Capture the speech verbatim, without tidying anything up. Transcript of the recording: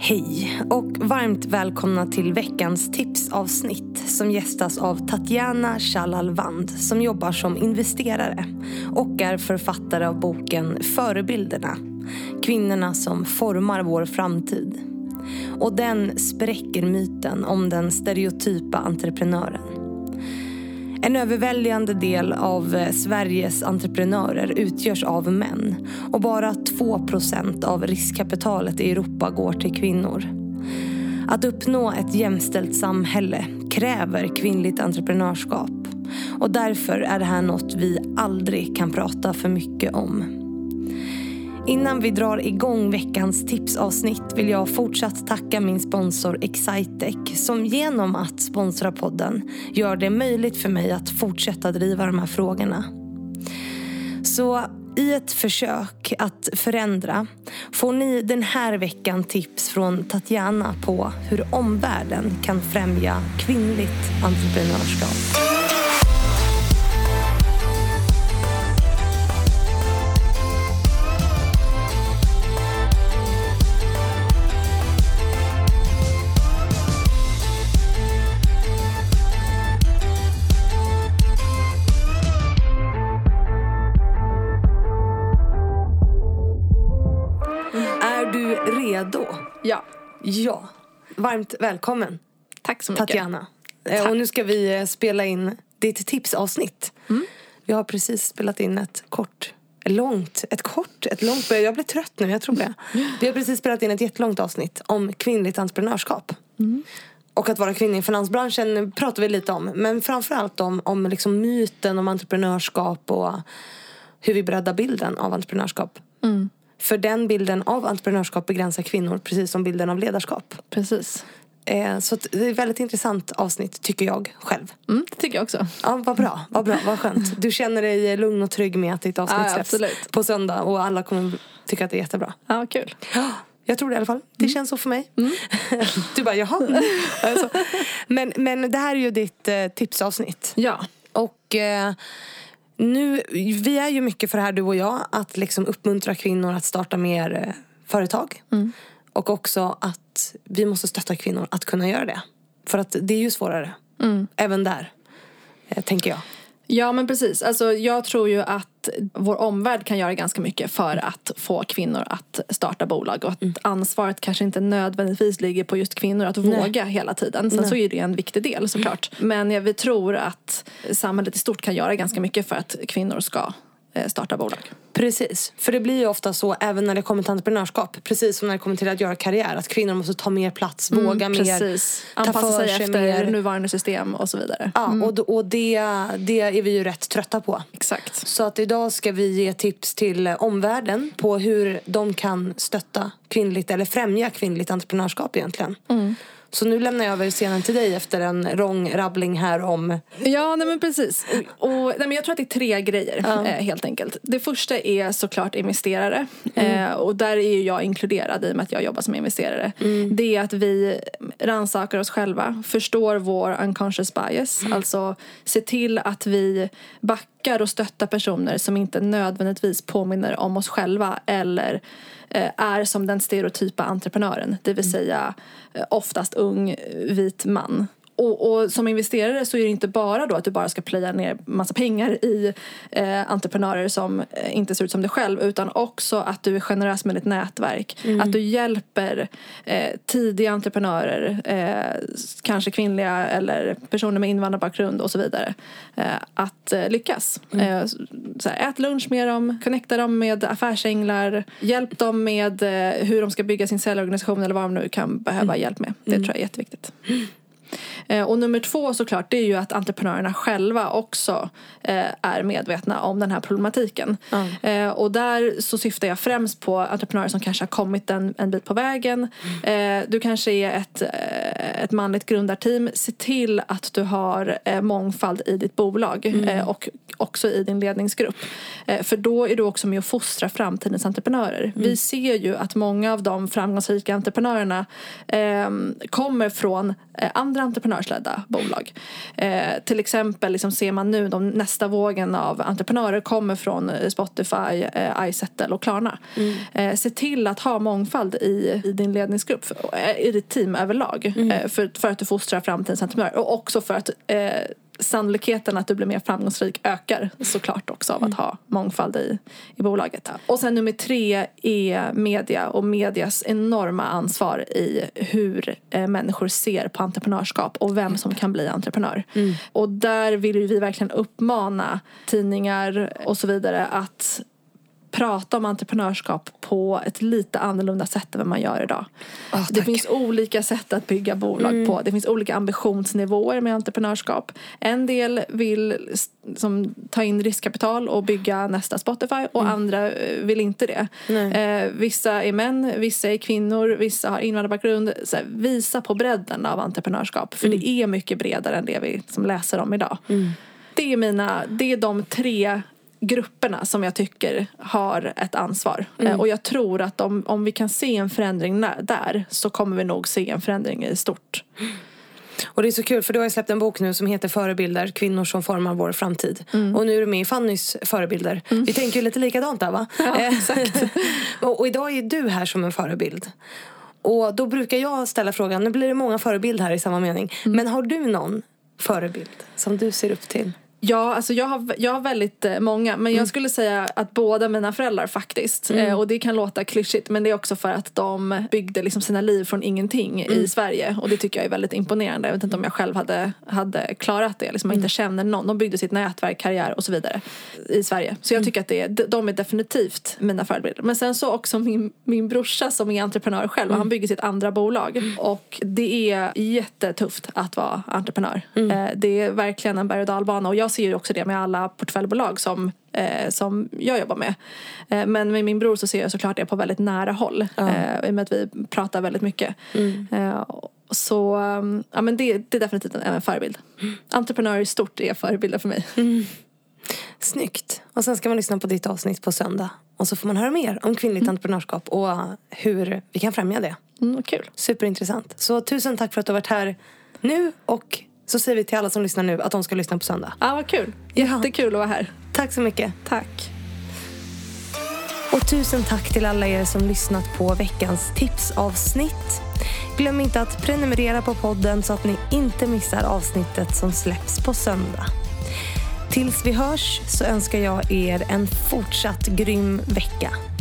Hej och varmt välkomna till veckans tipsavsnitt som gästas av Tatjana Chalalvand som jobbar som investerare och är författare av boken Förebilderna, kvinnorna som formar vår framtid. Och den spräcker myten om den stereotypa entreprenören. En överväldigande del av Sveriges entreprenörer utgörs av män och bara två procent av riskkapitalet i Europa går till kvinnor. Att uppnå ett jämställt samhälle kräver kvinnligt entreprenörskap och därför är det här något vi aldrig kan prata för mycket om. Innan vi drar igång veckans tipsavsnitt vill jag fortsatt tacka min sponsor Excitec som genom att sponsra podden gör det möjligt för mig att fortsätta driva de här frågorna. Så i ett försök att förändra får ni den här veckan tips från Tatjana på hur omvärlden kan främja kvinnligt entreprenörskap. Redo? Ja. Ja. Varmt välkommen. Tack så mycket. Tatjana. Tack. Och nu ska vi spela in ditt tipsavsnitt. Mm. Vi har precis spelat in ett kort, långt, ett kort, ett långt, jag blir trött nu, jag tror det. Vi har precis spelat in ett jättelångt avsnitt om kvinnligt entreprenörskap. Mm. Och att vara kvinna i finansbranschen pratar vi lite om. Men framförallt om, om liksom myten om entreprenörskap och hur vi breddar bilden av entreprenörskap. Mm. För den bilden av entreprenörskap begränsar kvinnor precis som bilden av ledarskap. Precis. Eh, så det är ett väldigt intressant avsnitt tycker jag själv. Mm, det tycker jag också. Ja, vad bra, vad bra, vad skönt. Du känner dig lugn och trygg med att ditt avsnitt ja, släpps absolut. På söndag och alla kommer tycka att det är jättebra. Ja, kul. Jag tror det i alla fall. Det mm. känns så för mig. Mm. Du bara, jaha. Alltså. Men, men det här är ju ditt eh, tipsavsnitt. Ja. Och... Eh, Nu, vi är ju mycket för det här du och jag att liksom uppmuntra kvinnor att starta mer eh, företag. Mm. Och också att vi måste stötta kvinnor att kunna göra det. För att det är ju svårare. Mm. Även där, eh, tänker jag. Ja, men precis. Alltså, jag tror ju att vår omvärld kan göra ganska mycket för att få kvinnor att starta bolag. Och att mm. ansvaret kanske inte nödvändigtvis ligger på just kvinnor att Nej. våga hela tiden. Sen Nej. så är det en viktig del såklart. Mm. Men jag, vi tror att samhället i stort kan göra ganska mycket för att kvinnor ska starta bolag. Precis, för det blir ju ofta så även när det kommer till entreprenörskap, precis som när det kommer till att göra karriär, att kvinnor måste ta mer plats, mm, våga precis. mer, anpassa ta för sig, sig efter mer. nuvarande system och så vidare. Ja, mm. och, och det, det är vi ju rätt trötta på. Exakt. Så att idag ska vi ge tips till omvärlden på hur de kan stötta kvinnligt eller främja kvinnligt entreprenörskap egentligen. Mm. Så nu lämnar jag över scenen till dig efter en lång rabbling här om... Ja, nej men precis. Och, och, nej men jag tror att det är tre grejer, ja. eh, helt enkelt. Det första är såklart investerare. Mm. Eh, och där är ju jag inkluderad i och med att jag jobbar som investerare. Mm. Det är att vi rannsakar oss själva, förstår vår unconscious bias. Mm. Alltså se till att vi backar och stöttar personer som inte nödvändigtvis påminner om oss själva eller är som den stereotypa entreprenören. Det vill säga oftast ung, vit man. Och, och som investerare så är det inte bara då att du bara ska plöja ner massa pengar i eh, entreprenörer som eh, inte ser ut som dig själv, utan också att du är generös med ditt nätverk. Mm. Att du hjälper eh, tidiga entreprenörer, eh, kanske kvinnliga eller personer med invandrarbakgrund och så vidare, eh, att eh, lyckas. Mm. Eh, så här, ät lunch med dem, connecta dem med affärsänglar, hjälp dem med eh, hur de ska bygga sin säljorganisation eller vad de nu kan behöva mm. hjälp med. Det mm. tror jag är jätteviktigt. Mm. Och nummer två såklart, det är ju att entreprenörerna själva också eh, är medvetna om den här problematiken. Mm. Eh, och där så syftar jag främst på entreprenörer som kanske har kommit en, en bit på vägen. Mm. Eh, du kanske är ett, ett manligt grundarteam. Se till att du har eh, mångfald i ditt bolag. Mm. Eh, och också i din ledningsgrupp. Eh, för då är du också med att fostra framtidens entreprenörer. Mm. Vi ser ju att många av de framgångsrika entreprenörerna eh, kommer från eh, andra entreprenörsledda bolag. Eh, till exempel liksom ser man nu de nästa vågen av entreprenörer kommer från Spotify, eh, iSettle och Klarna. Mm. Eh, se till att ha mångfald i, i din ledningsgrupp, i ditt team överlag. Mm. Eh, för, för att du fostrar framtidens entreprenörer. Och också för att eh, sannolikheten att du blir mer framgångsrik ökar såklart också av att ha mångfald i, i bolaget. Och sen nummer tre är media och medias enorma ansvar i hur eh, människor ser på entreprenörskap och vem som kan bli entreprenör. Mm. Och där vill vi verkligen uppmana tidningar och så vidare att prata om entreprenörskap på ett lite annorlunda sätt än vad man gör idag. Oh, det finns olika sätt att bygga bolag mm. på. Det finns olika ambitionsnivåer med entreprenörskap. En del vill som, ta in riskkapital och bygga nästa Spotify och mm. andra vill inte det. Eh, vissa är män, vissa är kvinnor, vissa har invandrarbakgrund. Så här, visa på bredden av entreprenörskap. För mm. det är mycket bredare än det vi som läser om idag. Mm. Det är mina, det är de tre grupperna som jag tycker har ett ansvar. Mm. Och jag tror att om, om vi kan se en förändring där så kommer vi nog se en förändring i stort. Och det är så kul för du har släppt en bok nu som heter Förebilder, kvinnor som formar vår framtid. Mm. Och nu är du med i Fannys förebilder. Mm. Vi tänker ju lite likadant där, va? Ja, exakt. och, och idag är du här som en förebild. Och då brukar jag ställa frågan, nu blir det många förebilder här i samma mening. Mm. Men har du någon förebild som du ser upp till? Ja, alltså jag har, jag har väldigt många. Men jag mm. skulle säga att båda mina föräldrar faktiskt. Mm. Eh, och det kan låta klyschigt. Men det är också för att de byggde liksom sina liv från ingenting mm. i Sverige. Och det tycker jag är väldigt imponerande. Jag vet inte om jag själv hade, hade klarat det. Liksom man mm. inte känner någon. De byggde sitt nätverk, karriär och så vidare i Sverige. Så jag mm. tycker att det är, de är definitivt mina förebilder. Men sen så också min, min brorsa som är entreprenör själv. Mm. Och han bygger sitt andra bolag. Mm. Och det är jättetufft att vara entreprenör. Mm. Eh, det är verkligen en berg- och dalbana. Och jag ser ju också det med alla portföljbolag som, eh, som jag jobbar med. Eh, men med min bror så ser jag såklart det på väldigt nära håll. Mm. Eh, I och med att vi pratar väldigt mycket. Mm. Eh, så um, ja, men det, det är definitivt en, en förebild. Mm. Entreprenörer i stort är förebilder för mig. Mm. Snyggt. Och sen ska man lyssna på ditt avsnitt på söndag. Och så får man höra mer om kvinnligt mm. entreprenörskap och hur vi kan främja det. Mm, kul. Superintressant. Så tusen tack för att du har varit här nu och så säger vi till alla som lyssnar nu att de ska lyssna på söndag. Ja, vad kul. Jättekul att vara här. Tack så mycket. Tack. Och tusen tack till alla er som lyssnat på veckans tipsavsnitt. Glöm inte att prenumerera på podden så att ni inte missar avsnittet som släpps på söndag. Tills vi hörs så önskar jag er en fortsatt grym vecka.